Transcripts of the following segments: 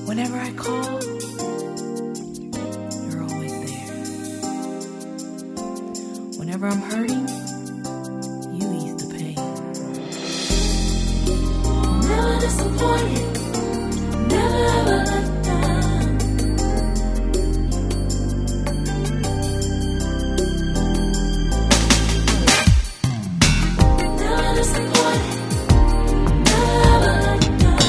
Whenever I call, you're always there. Whenever I'm hurting, you ease the pain. Never disappointed, never ever let down. Never disappointed, never ever let down.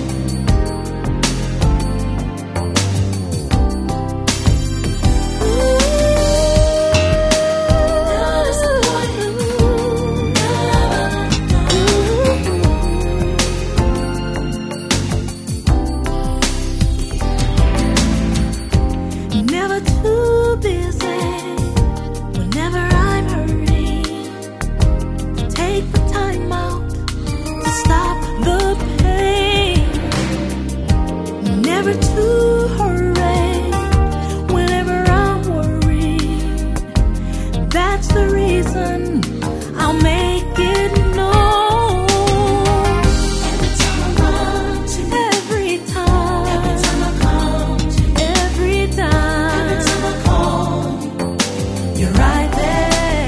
Never too busy whenever I'm hurting. Take the time out to stop the pain. Never too hurry whenever I'm worried. That's the reason I'll make it known. Every time I run to you, every time I come to you, every time I call, you're right there.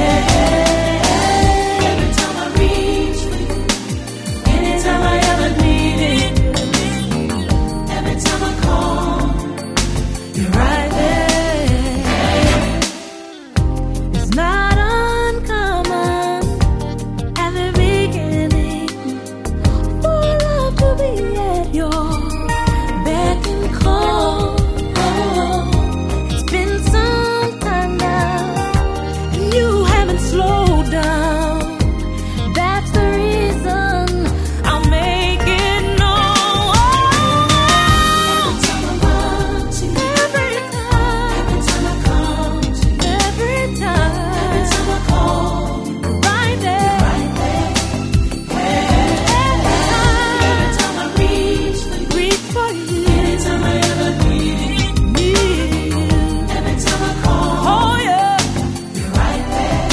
Every time I reach for you, anytime I ever need it, every time I call, you're right there. It's not uncommon at the beginning for love to be at your beck and call. It's been some time now, and you haven't slowed down. That's the reason I'll make it known. Every time I run to you, every time I come to you, every time I call, you're right there. Every time I reach for you, anytime I ever need you, every time I call, oh yeah, you're right there.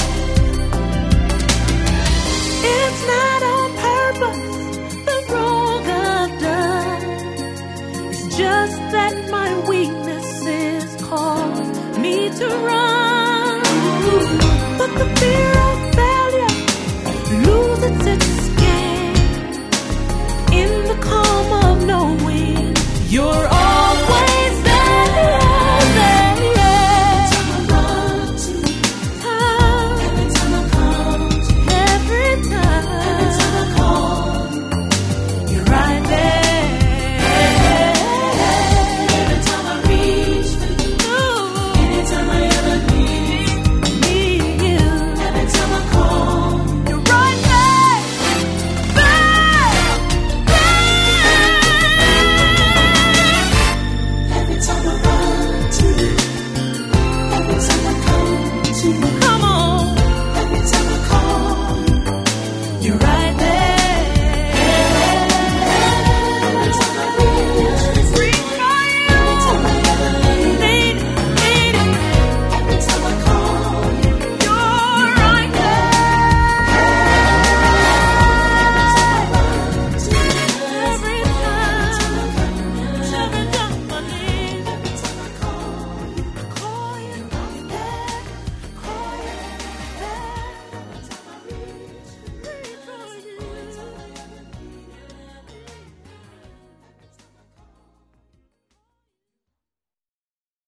It's not on purpose, the wrong I've done. It's just that my weaknesses cause me to run. But the fear of failure loses its